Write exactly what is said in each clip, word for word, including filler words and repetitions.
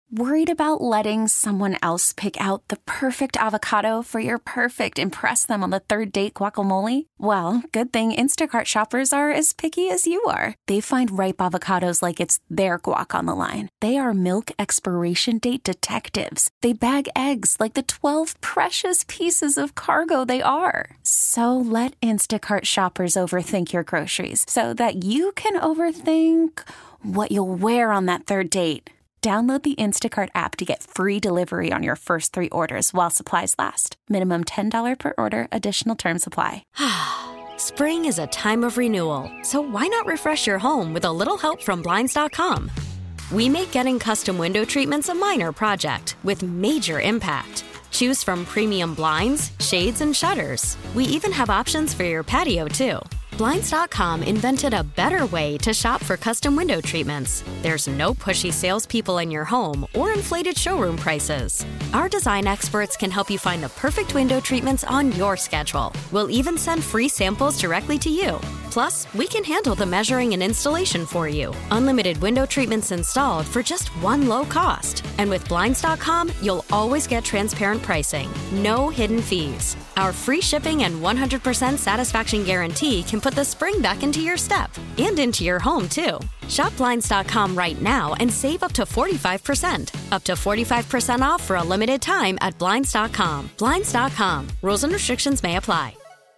Worried about letting someone else pick out the perfect avocado for your perfect impress them on the third date guacamole? Well, good thing Instacart shoppers are as picky as you are. They find ripe avocados like it's their guac on the line. They are milk expiration date detectives. They bag eggs like the twelve precious pieces of cargo they are. So let Instacart shoppers overthink your groceries so that you can overthink what you'll wear on that third date. Download the Instacart app to get free delivery on your first three orders while supplies last. Minimum ten dollars per order. Additional terms apply. Spring is a time of renewal, so why not refresh your home with a little help from Blinds dot com? We make getting custom window treatments a minor project with major impact. Choose from premium blinds, shades, and shutters. We even have options for your patio, too. Blinds dot com invented a better way to shop for custom window treatments. There's no pushy salespeople in your home or inflated showroom prices. Our design experts can help you find the perfect window treatments on your schedule. We'll even send free samples directly to you. Plus, we can handle the measuring and installation for you. Unlimited window treatments installed for just one low cost. And with Blinds dot com, you'll always get transparent pricing. No hidden fees. Our free shipping and one hundred percent satisfaction guarantee can put the spring back into your step and into your home, too. Shop Blinds dot com right now and save up to forty-five percent. Up to forty-five percent off for a limited time at Blinds dot com. Blinds dot com. Rules and restrictions may apply.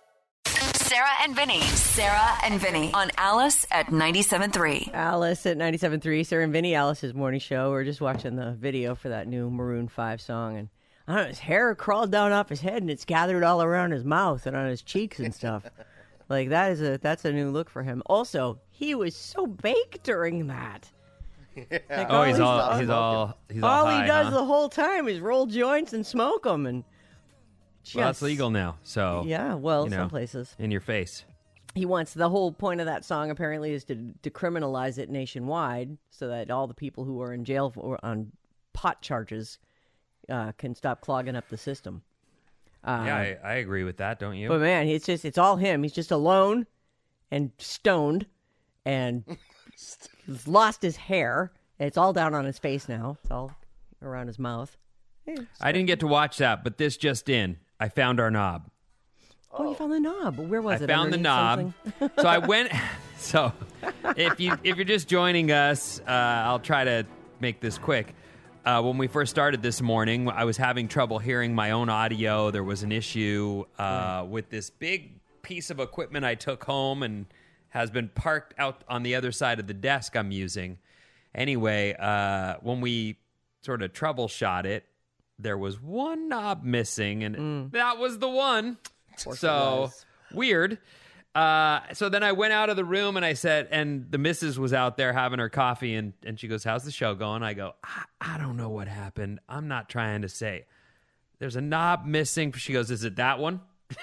Sarah and Vinny. Sarah and Vinny on Alice at ninety-seven point three. Alice at ninety-seven point three. Sarah and Vinny, Alice's morning show. We're just watching the video for that new Maroon five song, and I don't know, his hair crawled down off his head and it's gathered all around his mouth and on his cheeks and stuff. Like that is a that's a new look for him. Also, he was so baked during that. Yeah. Like, Oh, he's all he's he's all he's all, all high, he does huh? the whole time is roll joints and smoke them, and Well, that's just- legal now. So Yeah, well, you know, some places. in your face. He wants the whole point of that song apparently is to decriminalize it nationwide, so that all the people who are in jail for, on pot charges uh, can stop clogging up the system. Uh, Yeah, I, I agree with that. Don't you? But man, it's just it's all him. He's just alone and stoned, and he's lost his hair. It's all down on his face now. It's all around his mouth. I didn't get to watch that, but this just in. I found our knob. Oh, you found the knob. Where was I it? found the Underneath knob. something? So I went. So if you if you're just joining us, uh, I'll try to make this quick. Uh, when we first started this morning, I was having trouble hearing my own audio. There was an issue uh, right. with this big piece of equipment I took home and has been parked out on the other side of the desk I'm using. Anyway, uh, when we sort of troubleshot it, there was one knob missing, and mm. that was the one. So weird. Uh, so then I went out of the room and I said, and the missus was out there having her coffee, and, and she goes, "How's the show going?" I go, I, I don't know what happened. I'm not trying to say. There's a knob missing. She goes, "Is it that one?"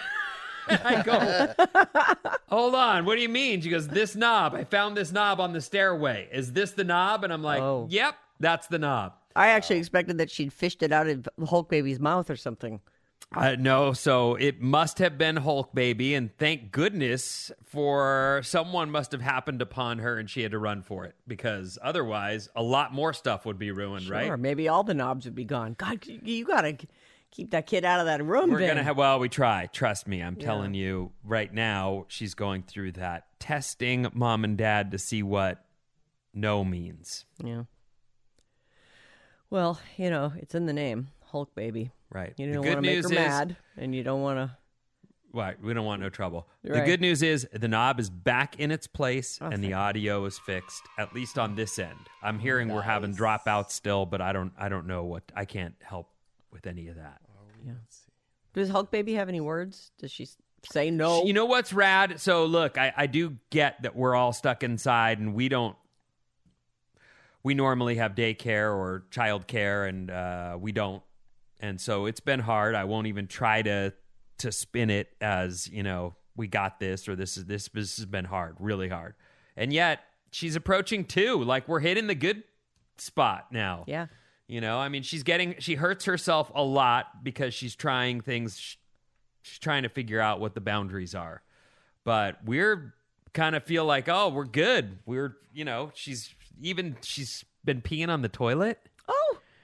I go, "Hold on. What do you mean?" She goes, "This knob. I found this knob on the stairway. Is this the knob?" And I'm like, oh. "Yep, that's the knob." I actually expected that she'd fished it out of Hulk Baby's mouth or something. Uh, no, so it must have been Hulk Baby, and thank goodness for someone must have happened upon her and she had to run for it, because otherwise a lot more stuff would be ruined, sure, right? Or maybe all the knobs would be gone. God, you got to keep that kid out of that room. We're Vin. going to have, well, we try. Trust me. I'm Yeah. telling you right now, she's going through that testing mom and dad to see what no means. Yeah. Well, you know, it's in the name, Hulk Baby. Right. You The don't good want to make news her is- mad, and you don't want to... Right. We don't want no trouble. The Right. good news is the knob is back in its place Oh, and the thank audio is fixed, at least on this end. I'm hearing we're having dropouts still, but I don't I don't know what, I can't help with any of that. Yeah. Does Hulk Baby have any words? Does she say no? You know what's rad? So look, I, I do get that we're all stuck inside and we don't, we normally have daycare or childcare, and uh, we don't. And so it's been hard. I won't even try to to spin it as, you know, we got this, or this is this this has been hard, really hard. And yet she's approaching two. Like, we're hitting the good spot now. Yeah. You know, I mean, she's getting, she hurts herself a lot because she's trying things, she's trying to figure out what the boundaries are. But we're kind of feel like, oh, we're good. We're, you know, she's even, she's been peeing on the toilet. Oh.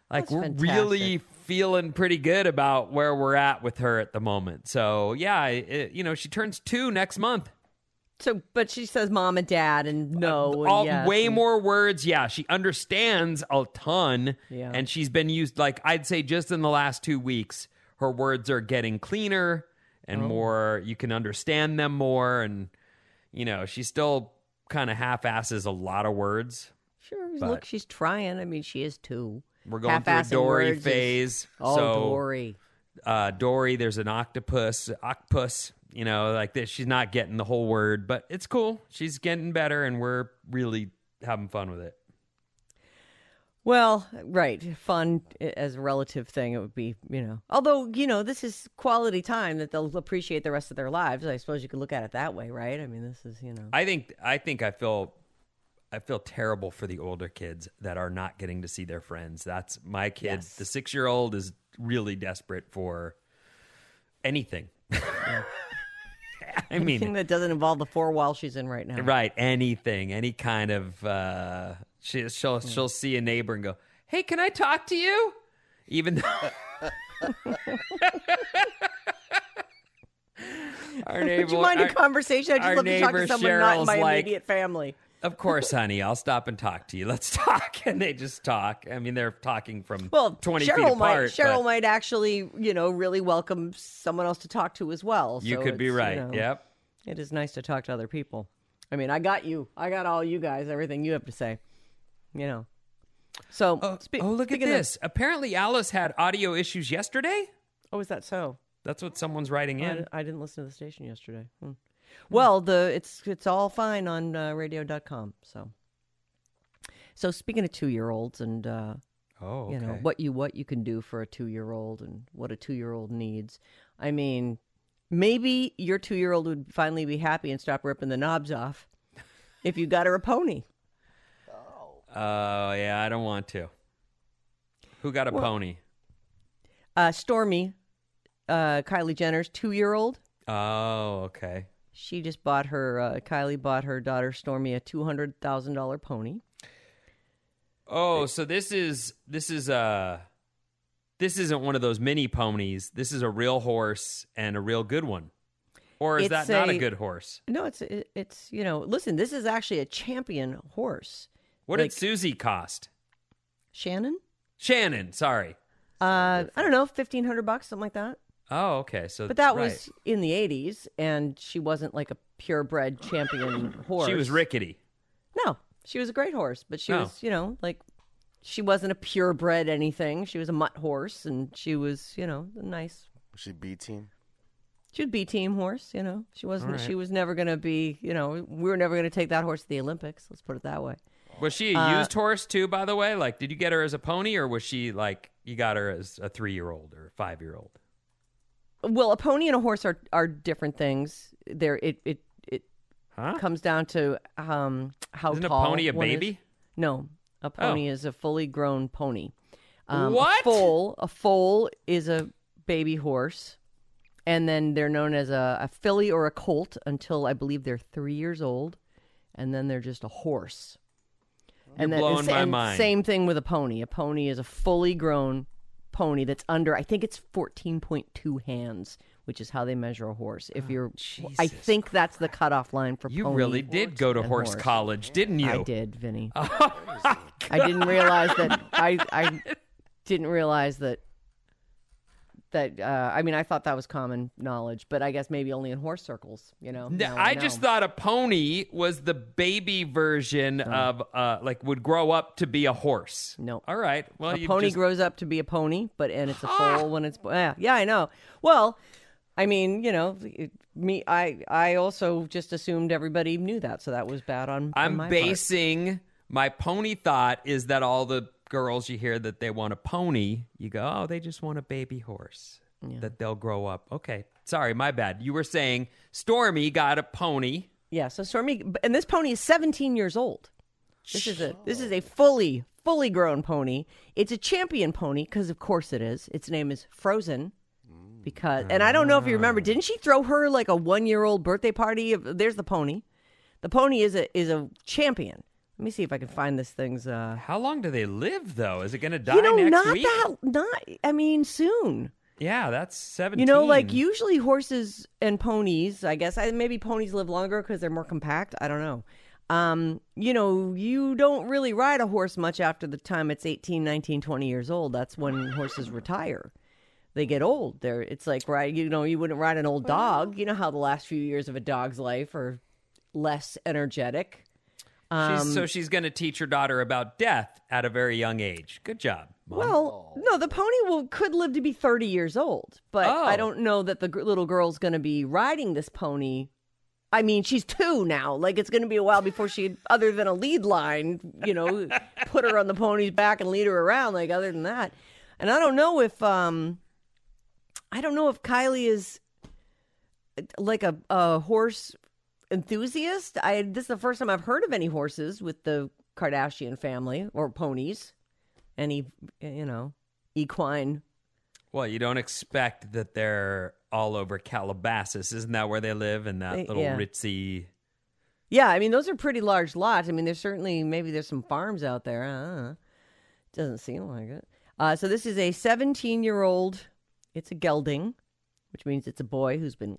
Like, That's we're fantastic. really feeling pretty good about where we're at with her at the moment. So, yeah, it, you know, she turns two next month. So, but she says mom and dad and no. and All, yes way and- more words. Yeah, she understands a ton. Yeah. And she's been used, like, I'd say just in the last two weeks, her words are getting cleaner and Oh. more, you can understand them more. And, you know, she still kind of half-asses a lot of words. Sure, but- look, she's trying. I mean, she is two. We're going through a Half-assing Dory words is- phase. Oh, so, Dory. Uh, Dory, there's an octopus, octopus, you know, like this. She's not getting the whole word, but it's cool. She's getting better, and we're really having fun with it. Well, right. Fun as a relative thing, it would be, you know. Although, you know, this is quality time that they'll appreciate the rest of their lives. I suppose you could look at it that way, right? I mean, this is, you know. I think I think I feel I feel terrible for the older kids that are not getting to see their friends. That's my kid. Yes. The six-year-old is really desperate for anything. I mean, Anything that doesn't involve the four wall she's in right now. right, anything, any kind of uh she she'll she'll see a neighbor and go, "Hey, can I talk to you?" Even though our neighbor, Would you mind our- a conversation? I just our love to talk to neighbor someone not in Cheryl's my like, immediate family. "Of course, honey, I'll stop and talk to you. Let's talk." And they just talk. I mean, they're talking from Well, twenty Cheryl feet might apart. Cheryl but might actually, you know, really welcome someone else to talk to as well. you So could be it's, right. You know, Yep. It is nice to talk to other people. I mean, I got you. I got all you guys. Everything you have to say. You know. So. Oh, spe- oh, look at speaking of- this. Apparently, Alice had audio issues yesterday. oh, is that so? That's what someone's writing I, in. di- I didn't listen to the station yesterday. Hmm. Well, the it's it's all fine on uh, radio dot com. So. So speaking of two year olds and. Uh, Oh, okay. You know, what you what you can do for a two-year-old and what a two-year-old needs. I mean, maybe your two-year-old would finally be happy and stop ripping the knobs off if you got her a pony. Oh, yeah, I don't want to. Who got a Well- pony? Uh, Stormy, uh, Kylie Jenner's two-year-old, Oh, okay. she just bought her, uh, Kylie bought her daughter Stormy a two hundred thousand dollars pony. Oh, so this is this is uh this isn't one of those mini ponies. This is a real horse and a real good one. Or is It's that not a a- good horse? No, it's, it, it's, you know, listen, this is actually a champion horse. What Like- did Susie cost? Shannon? Shannon, sorry. Uh, I don't know, fifteen hundred bucks, something like that. Oh, okay. So But that right. was in the eighties, and she wasn't like a purebred champion horse. She was rickety. No, she was a great horse, but she Oh. was, you know, like she wasn't a purebred anything. She was a mutt horse, and she was, you know, a nice. Was she B team? She was B team horse, you know. She wasn't. All right. She was never going to be, you know. We were never going to take that horse to the Olympics. Let's put it that way. Was she a Uh, used horse too, by the way? Like, did you get her as a pony, or was she like you got her as a three-year-old or a five-year-old? Well, a pony and a horse are, are different things. There, it it it Huh? comes down to um how Isn't a tall pony a one is. baby? No, a pony is a fully grown pony. Um, What? A foal, a foal is a baby horse, and then they're known as a, a filly or a colt until I believe they're three years old, and then they're just a horse. and You're then blowing and, my and mind. Same thing with a pony. A pony is a fully grown pony that's under, I think it's fourteen point two hands, which is how they measure a horse. If you're, I Jesus think that's the cutoff line for You pony really did go to and horse, college, didn't you? I did, Vinny. Oh my I didn't realize that. I I didn't realize that. That uh, I mean, I thought that was common knowledge, but I guess maybe only in horse circles. You know, No, Now I know. just thought a pony was the baby version of uh like would grow up to be a horse. No. All right. Well, a you pony just, grows up to be a pony, but and it's a foal when it's yeah, yeah, I know. Well, I mean, you know, it, me, I I also just assumed everybody knew that, so that was bad on. on I'm my basing my pony thought is that all the girls you hear that they want a pony, you go, oh, they just want a baby horse that they'll grow up. Okay, sorry, my bad. You were saying Stormy got a pony. part. Yeah, so Stormy, and this pony is seventeen years old. This is a this is a fully fully grown pony. It's a champion pony because of course it is. Its name is Frozen. Because and I don't know if you remember, didn't she throw her like a one year old birthday party? There's the pony. The pony is a is a champion. Let me see if I can find this thing's. Uh... How long do they live, though? Is it going to die you know, next not week? that. Not. I mean, soon. Yeah, that's seventeen. You know, like usually horses and ponies. I guess I, maybe ponies live longer because they're more compact. I don't know. Um, you know, you don't really ride a horse much after the time it's eighteen, nineteen, twenty years old. That's when horses retire. They get old. They're. It's like right. You know, you wouldn't ride an old dog. You know how the last few years of a dog's life are less energetic. Um, she's, so she's going to teach her daughter about death at a very young age. Good job, Mom. Well, no, the pony will could live to be thirty years old, but Oh. I don't know that the g- little girl's going to be riding this pony. I mean, she's two now. Like, it's going to be a while before she, other than a lead line, you know, put her on the pony's back and lead her around. Like, other than that, and I don't know if, um, I don't know if Kylie is like a, a horse enthusiast. I this is the first time I've heard of any horses with the Kardashian family or ponies. Any, you know, equine. Well, you don't expect that they're all over Calabasas. Isn't that where they live in that They- little yeah. ritzy? Yeah, I mean, those are pretty large lots. I mean, there's certainly, maybe there's some farms out there. I don't know. Doesn't seem like it. Uh, so this is a seventeen-year-old, it's a gelding, which means it's a boy who's been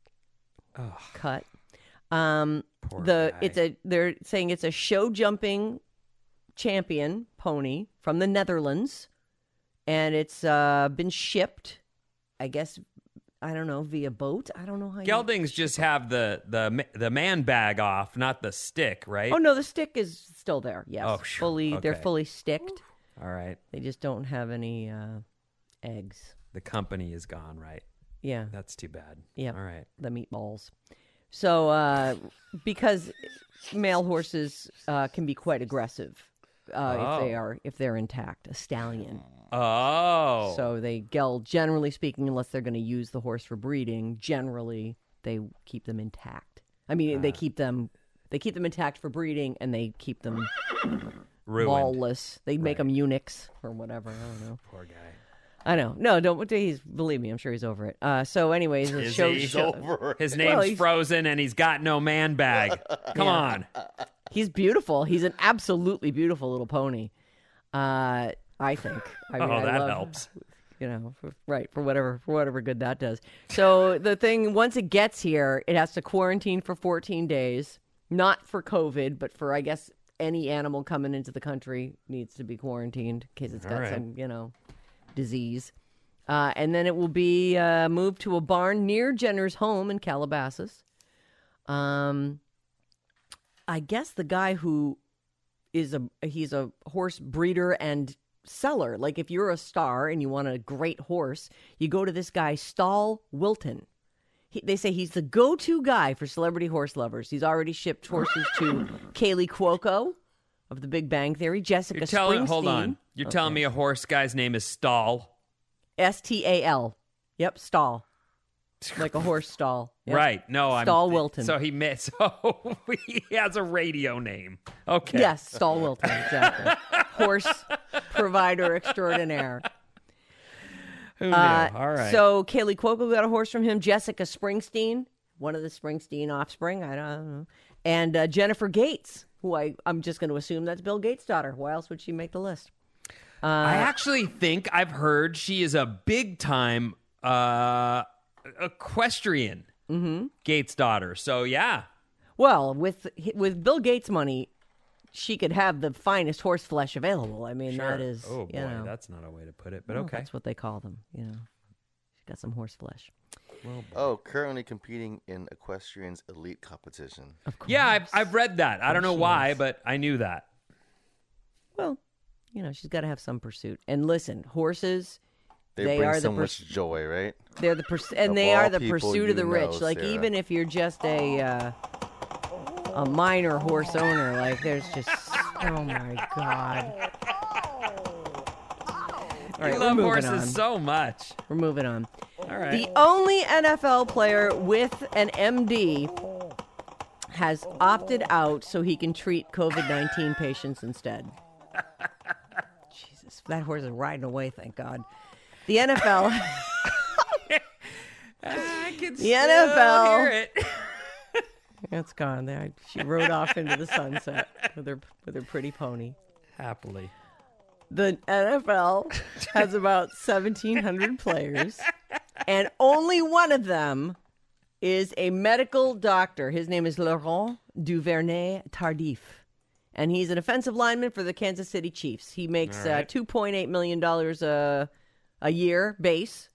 cut. Um, Poor the guy. it's a they're saying it's a show jumping champion pony from the Netherlands, and it's uh, been shipped, I guess, I don't know, via boat. I don't know how. Geldings just have the, the the man bag off, not the stick, right? You... Oh no, the stick is still there. Yes, Oh, phew. fully. They're Okay. fully sticked. All right. They just don't have any uh, eggs. The company is gone, right? Yeah, That's too bad. yeah. All right. The meatballs. So, uh, because male horses uh, can be quite aggressive uh, if they Oh. are if they're intact, a stallion. Oh. So they geld. Generally speaking, unless they're going to use the horse for breeding, generally they keep them intact. I mean, they keep them they keep them intact for breeding, and they keep them ruined. ballless. They make them eunuchs or whatever. I don't know. Poor guy. I know. No, don't. He's believe me. I'm sure he's over it. Uh, so, anyways, the Is show, he? show- Over. His Well, name's he's- Frozen, and he's got no man bag. Come Yeah. on. He's beautiful. He's an absolutely beautiful little pony. Uh, I think. I mean, Oh, I that love- helps. You know, for, right for whatever for whatever good that does. So the thing, once it gets here, it has to quarantine for fourteen days, not for COVID, but for I guess any animal coming into the country needs to be quarantined in case it's got All right. some, you know, disease. Uh, and then it will be uh, moved to a barn near Jenner's home in Calabasas. Um, I guess the guy who is a he's a horse breeder and seller. Like if you're a star and you want a great horse, you go to this guy Stahl Wilton. He, they say he's the go-to guy for celebrity horse lovers. He's already shipped horses to Kaylee Cuoco of The Big Bang Theory, Jessica You're telling, Springsteen. hold on. You're telling me a horse guy's name is Stahl? S T A L. Yep, Stahl. Like a horse stall. Yep. Right. No, I'm Stahl Wilton. So he met, so he has a radio name. Okay. Yes, Stahl Wilton, exactly. Horse provider extraordinaire. Who knew? Uh, All right. So Kaylee Cuoco got a horse from him. Jessica Springsteen, one of the Springsteen offspring. I don't know. And uh, Jennifer Gates, who I, I'm just going to assume that's Bill Gates' daughter. Why else would she make the list? I actually think I've heard she is a big time uh, equestrian Mm-hmm. Gates' daughter. So yeah. Well, with with Bill Gates' money, she could have the finest horse flesh available. I mean, that is, Oh boy, you know, that's not a way to put it, but well, okay. that's what they call them. You know, she got some horse flesh. Oh, currently competing in equestrian's elite competition. Of course. Yeah, I've I've read that. I don't know she why, is. but I knew that. Well, you know, she's got to have some pursuit. And listen, horses. They, They bring are the so pers- much joy, right? They're the pers- and Of they are all the people pursuit of the you rich. know, Like Sarah. even if you're just a uh, a minor horse owner, like there's just oh my god. All right, I we're love moving horses on. so much. We're moving on. All right. The only N F L player with an M D has opted out so he can treat COVID nineteen patients instead. Jesus, that horse is riding away, thank God. The N F L, I can The N F L. still hear it. It's gone. There, she rode off into the sunset with her with her pretty pony. Happily. The N F L has about seventeen hundred players, and only one of them is a medical doctor. His name is Laurent Duvernay-Tardif, and he's an offensive lineman for the Kansas City Chiefs. He makes right. uh, two point eight million dollars a, a year base,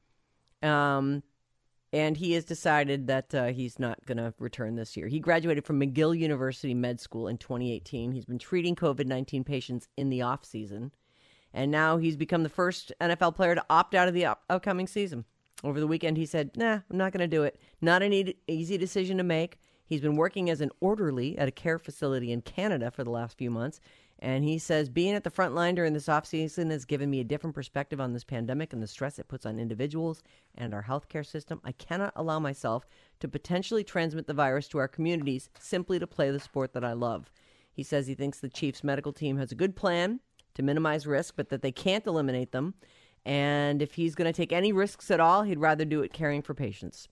um, and he has decided that uh, he's not going to return this year. He graduated from McGill University Med School in twenty eighteen. He's been treating covid nineteen patients in the offseason, and now he's become the first N F L player to opt out of the up- upcoming season. Over the weekend, he said, nah, I'm not going to do it. Not an e- easy decision to make. He's been working as an orderly at a care facility in Canada for the last few months. And he says, being at the front line during this offseason has given me a different perspective on this pandemic and the stress it puts on individuals and our healthcare system. I cannot allow myself to potentially transmit the virus to our communities simply to play the sport that I love. He says he thinks the Chiefs medical team has a good plan to minimize risk, but that they can't eliminate them. And if he's going to take any risks at all, he'd rather do it caring for patients.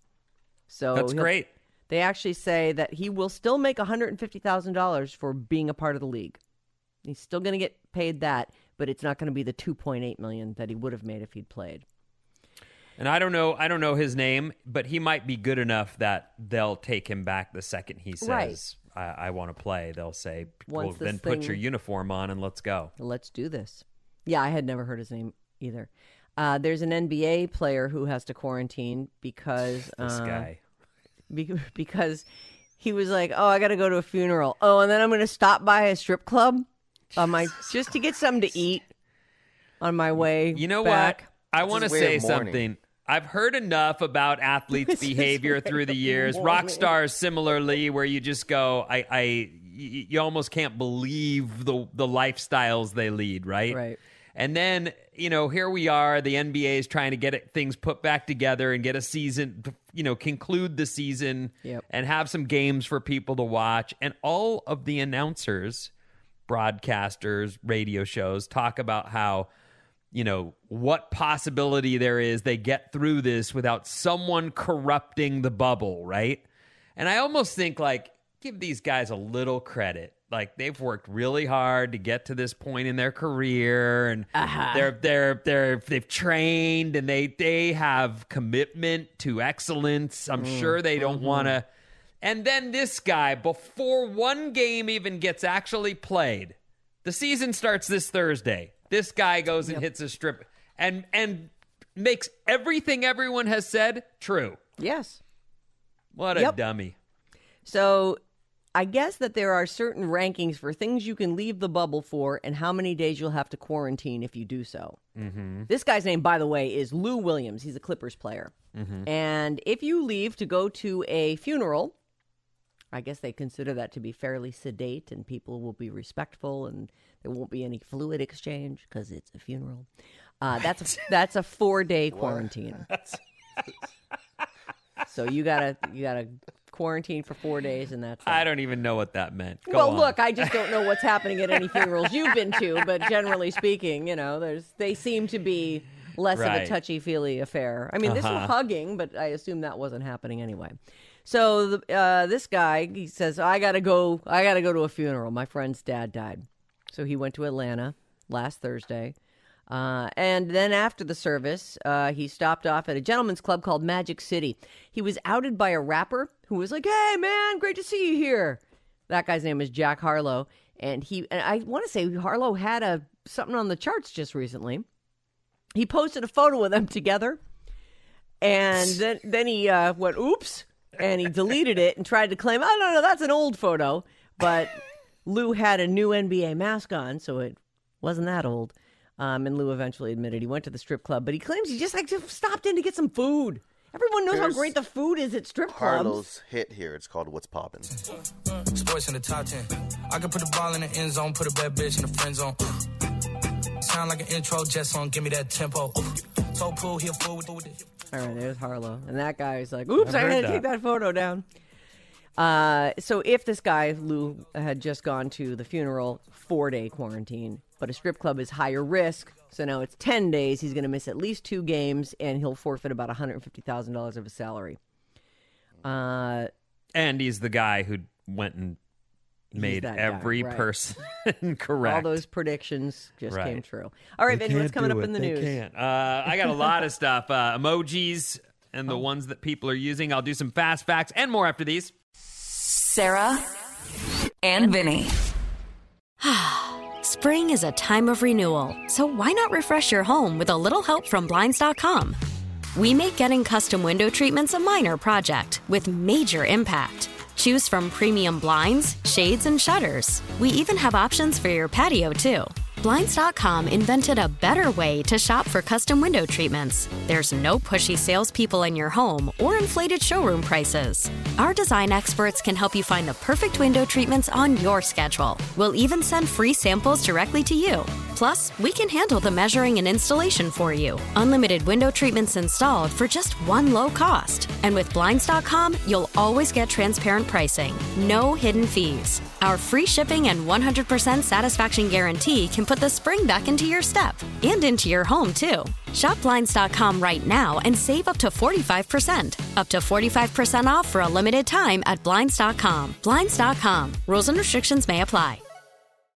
So That's great. They actually say that he will still make one hundred fifty thousand dollars for being a part of the league. He's still going to get paid that, but it's not going to be the two point eight million dollars that he would have made if he'd played. And I don't know, I don't know his name, but he might be good enough that they'll take him back the second he says, Right. I, I want to play. They'll say, Once well, this then put thing- your uniform on and let's go. Let's do this. Yeah, I had never heard his name either. Uh, there's an N B A player who has to quarantine because This uh, guy. be- because he was like, "Oh, I got to go to a funeral. Oh, and then I'm going to stop by a strip club on my just to get something to eat on my way." You know back. what? I It's want to his way say of mourning. something. I've heard enough about athletes' It's his behavior way through the of years. mourning. Rock stars, similarly, where you just go, I, I, y- you almost can't believe the the lifestyles they lead, right? Right. And then, you know, here we are. The N B A is trying to get it, things put back together and get a season, you know, conclude the season Yep. and have some games for people to watch. And all of the announcers, broadcasters, radio shows talk about how, you know, what possibility there is they get through this without someone corrupting the bubble, right? And I almost think, like, give these guys a little credit. Like, they've worked really hard to get to this point in their career, and Uh-huh. they're they're they're they've trained and they they have commitment to excellence. I'm sure they don't want to. And then this guy, before one game even gets actually played, the season starts this Thursday. This guy goes and hits a strip and and makes everything everyone has said true. Yes. What a Yep. dummy. So I guess that there are certain rankings for things you can leave the bubble for and how many days you'll have to quarantine if you do so. Mm-hmm. This guy's name, by the way, is Lou Williams. He's a Clippers player. Mm-hmm. And if you leave to go to a funeral, I guess they consider that to be fairly sedate and people will be respectful and there won't be any fluid exchange because it's a funeral. Uh, that's a, that's a four-day quarantine. So you gotta you gotta quarantine for four days, and that's it. I don't even know what that meant. Go well, on. look, I just don't know what's happening at any funerals you've been to, but generally speaking, you know, there's they seem to be less of Right. a touchy-feely affair. I mean, this Uh-huh. was hugging, but I assume that wasn't happening anyway. So the, uh, this guy, he says, I gotta go. I gotta go to a funeral. My friend's dad died, so he went to Atlanta last Thursday. Uh, and then after the service, uh, he stopped off at a gentleman's club called Magic City. He was outed by a rapper who was like, "Hey, man, great to see you here." That guy's name is Jack Harlow. And he, and I want to say Harlow had a something on the charts just recently. He posted a photo of them together. And then, then he uh, went, oops, and he deleted it and tried to claim, oh, no, no, that's an old photo. But Lou had a new N B A mask on, so it wasn't that old. Um, and Lou eventually admitted he went to the strip club, but he claims he just like just stopped in to get some food. Everyone knows Here's how great the food is at strip clubs. Harlow's hit here. It's called What's Poppin'. Sports in the top ten. I can put the ball in the end zone, put a bad bitch in the friend zone. Sound like an intro jet song, give me that tempo. So pool, he'll fool with it. All right, there's Harlow. And that guy's like, oops, I've I heard had to that. take that photo down. Uh, so if this guy, Lou, had just gone to the funeral, four-day quarantine, but a strip club is higher risk, so now it's ten days. He's going to miss at least two games, and he'll forfeit about one hundred fifty thousand dollars of his salary. Uh, And he's the guy who went and made that guy, every right. person correct. All those predictions just Right. came true. All right, They Vinny, what's can't coming do up it. in the They news? can't. Uh, I got a lot of stuff. Uh, emojis and Oh. the ones that people are using. I'll do some fast facts and more after these. Sarah and Vinny. Spring is a time of renewal, so why not refresh your home with a little help from Blinds dot com? We make getting custom window treatments a minor project with major impact. Choose from premium blinds, shades, and shutters. We even have options for your patio, too. Blinds dot com invented a better way to shop for custom window treatments. There's no pushy salespeople in your home or inflated showroom prices. Our design experts can help you find the perfect window treatments on your schedule. We'll even send free samples directly to you. Plus, we can handle the measuring and installation for you. Unlimited window treatments installed for just one low cost. And with Blinds dot com, you'll always get transparent pricing. No hidden fees. Our free shipping and one hundred percent satisfaction guarantee can put the spring back into your step and into your home, too. Shop Blinds dot com right now and save up to forty-five percent. Up to forty-five percent off for a limited time at Blinds dot com. Blinds dot com. Rules and restrictions may apply.